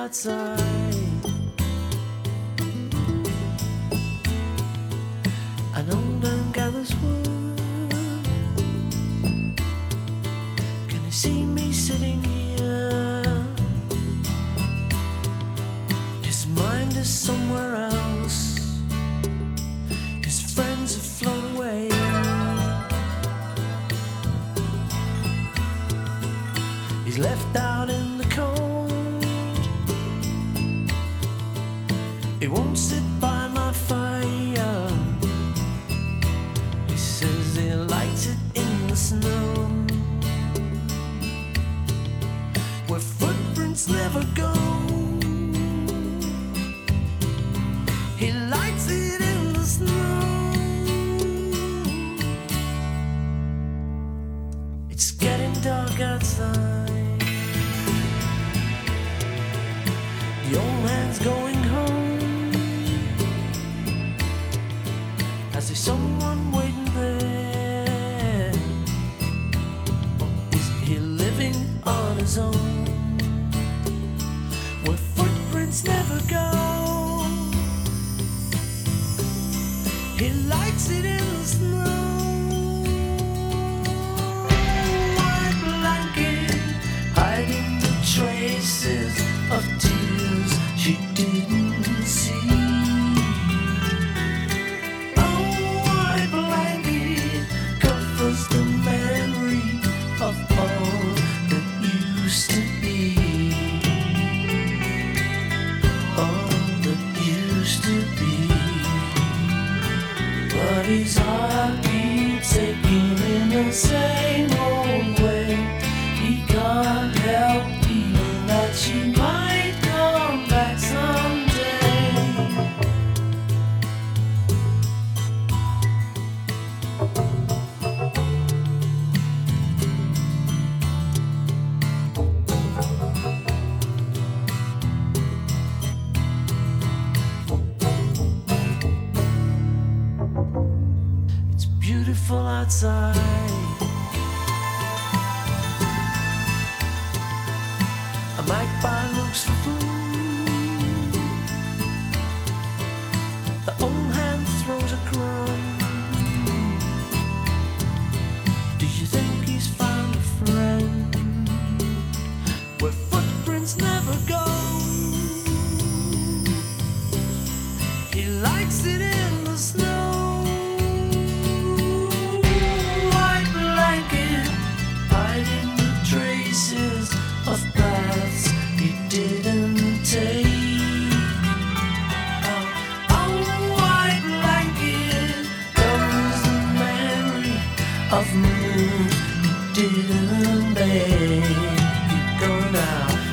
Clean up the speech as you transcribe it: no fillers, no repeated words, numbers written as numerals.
outside. An old man gathers wood. Can you see me sitting here? His mind is somewhere else. His friends have flown away. He's left out in the cold. He won't sit by my fire. He says he likes it in the snow, where footprints never go. He likes it in the snow. It's getting dark outside. The old man's going home. Is there someone waiting there? Or is he living on his own, where footprints never go? He likes it in the snow. White blanket hiding the traces of tears she didn't see. The memory of all that used to be, all that used to be. But his heart keeps aching in the same old way. He can't help feeling that she might come back someday. Beautiful outside. A magpie looks for food. The old hand throws a crumb. Do you think he's found a friend, where footprints never go? He likes it in the snow. Traces of paths he didn't take. Oh, white blanket covers the memory of moves he didn't make. Keep going now.